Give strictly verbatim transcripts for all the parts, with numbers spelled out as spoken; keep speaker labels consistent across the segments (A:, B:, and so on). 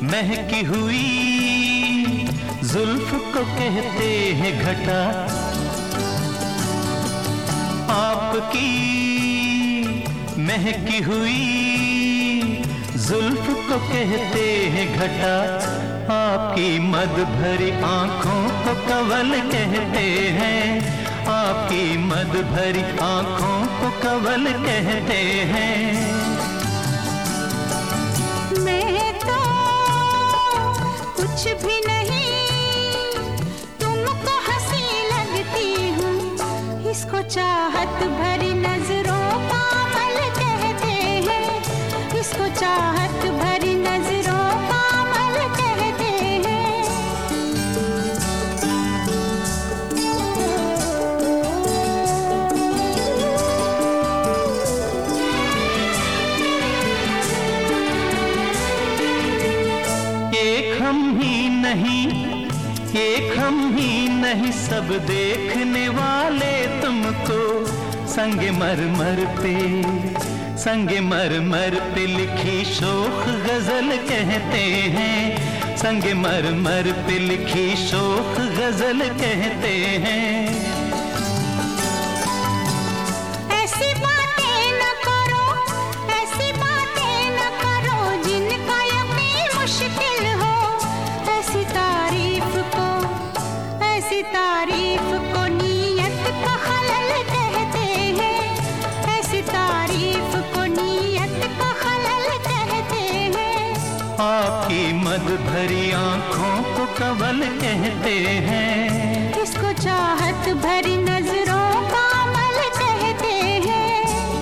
A: महकी हुई जुल्फ को कहते हैं घटा, आपकी महकी हुई जुल्फ को कहते हैं घटा, आपकी मद भरी आंखों को कवल कहते हैं, आपकी मद भरी आंखों को कवल कहते हैं।
B: मैं तो कुछ भी नहीं, तुमको हंसी लगती हूँ, इसको चाहत भरी नजरों का अमल कहते हैं, इसको चाहत भरी नजरों का अमल कहते हैं।
A: एक हम ही नहीं, एक हम ही नहीं, सब देखने वाले तुमको संगे मरमर पे, संगे मरमर पे लिखी शोख गजल कहते हैं, संगे मरमर पे लिखी शोख गजल कहते हैं।
B: ऐसी बातें न करो, ऐसी बातें न करो जिनका यकीन मुश्किल हो, ऐसी तारीफ को, ऐसी तारीफ को नीयत का खलल कहते हैं, ऐसी तारीफ को नीयत का खलल कहते हैं।
A: आपकी मद भरी आंखों को कवल कहते हैं,
B: इसको चाहत भरी नजरों का अमल कहते हैं।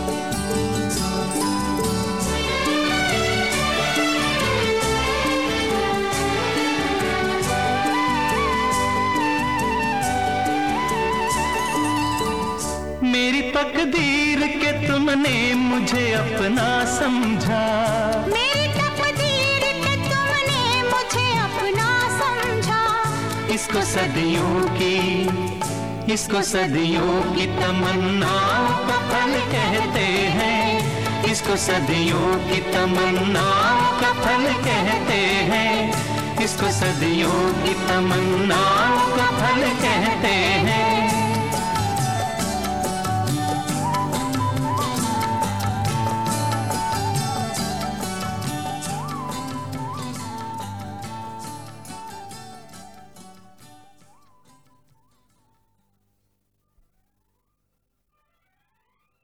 A: मेरी तकदीर के तुमने मुझे अपना समझा,
B: मेरी तकदीर के तुमने मुझे अपना समझा,
A: इसको सदियों की, इसको सदियों की तमन्नाओं का फल कहते हैं, इसको सदियों की तमन्नाओं का फल कहते हैं, इसको सदियों की तमन्नाओं का फल कहते हैं।